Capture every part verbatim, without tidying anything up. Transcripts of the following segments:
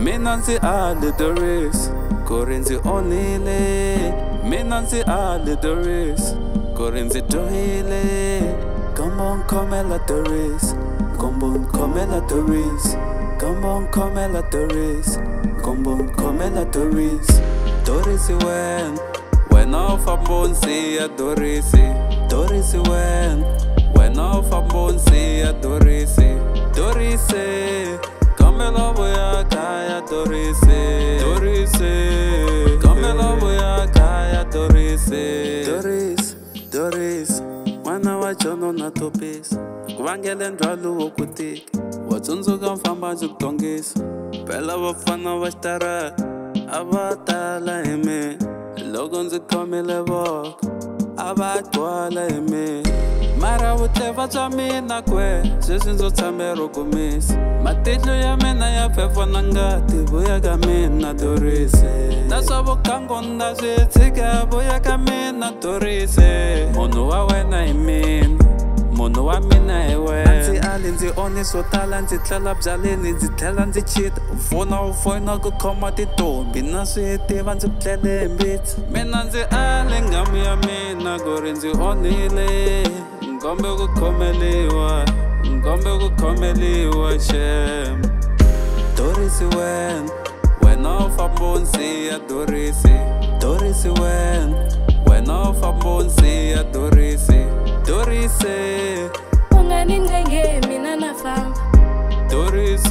mina ndzi ale Doris ku ri ndzi onhile, mina ndzi ale Doris ku ri ndzi dyohile. Come on khomela Doris, come on khomela Doris, come on khomela Doris, come on khomela Doris. Doris when wena u famba u nsiya Doris, Doris when wena u famba u nsiya Doris, Doris khomela vuya kaya Doris, Doris khomela vuya kaya Doris. Doris, Doris n'wana wa Jono na Topisi ku vangele ndzhwalo wo ku tika, wa tsundzuka mfamba ndzi ku tongisa. Phela vafana va xitarata a va tala hi mina, loko ndzi khomile voko a va twala hi mina. Mara vutleva bya mina kwe sweswi ndzo tshame ro kumisa, matihlo ya mina ya phepha na ngati vuya ka mina Doris. Na swa vukango na swi tshika vuya ka mina Doris. Munhu wa wena hi mina, munhu wa mina hi wena. Ndzi ali ndzi onhi swo tala, ndzi tlela byaleni ndzi tlhela ndzi chita. U fona u foyina ku khoma tintombi na swi tiva ndzi ku tlele hi mbitsi. Mina ndzi ale ngamu ya mina ku ri ndzi onhile, ngombe ku khomeliwa, ngombe ku khomeliwa shem. Doris when wena u famba u nsiya Doris, Doris when wena u famba u nsiya Doris, Doris ungani ngenge mina na famba Doris,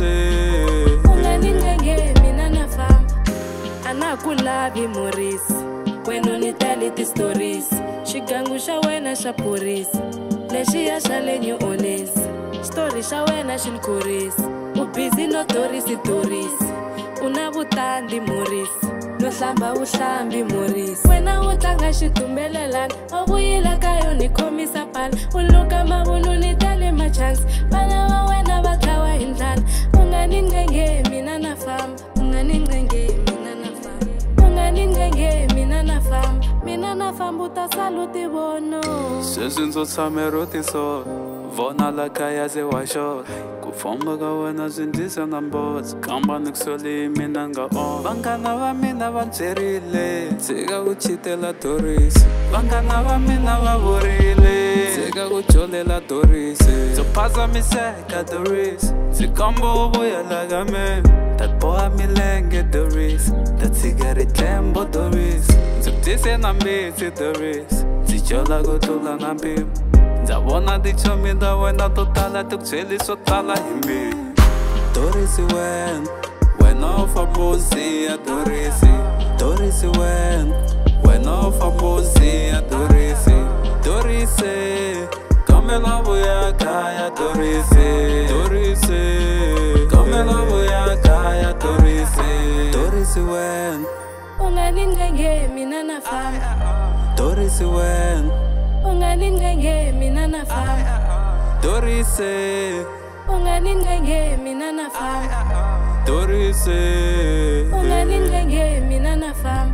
ungani ngenge mina na famba. Ana ku lavi Morisi wena ni tali ti stories, xigangu xa wena xa phorisa lexiya xa le New Orleans. Story xa wena xi ni khorisa, u busy no Doris Doris. Una vutandi Morisi no hlamba vuhlambi Morisi. Wena u tlanga xitumbelelani a vuyela ka yo ni khomisa pala, u luka mavunu ni tale machansi. Vana va wena va dlawa hi ndlala, u nga ni ngenge mina na famba, u nga ni ngenge mina na famba, u nga ni ngenge mina na famba, mina na famba u ta sala u ti vona. sweswi ndzo tshame ro tisola, vona la kaya ze wa xota. Ku famba ka wena swi ndlisa na mbotsa, kamba ni kusole mina nga on. Vanghana va mina va byerile tshika ku chitela Doris, vanghana va mina va vurile tshika ku jolela Doris. Ndzo phazamiseka Doris, ndzi komba u vuyela ka mina, ta boha milenge Doris, ta tshika riqembo Doris. Ndzi ku tise na mbitsi Doris, ndzi jola ku tlula na mpimo. Ndza vona tichomi ta wena to tala ti ku byeli swo tala hi mina. Doris when wena u famba u nsiya Doris, Doris when wena u famba u nsiya Doris, Doris khomela vuya kaya Doris, Doris khomela vuya kaya Doris. Doris when ungani ngenge mina na famba, Doris when ungani ngenge mina na famba, Doris ungani ngenge mina na famba, Doris ungani ngenge mina na famba.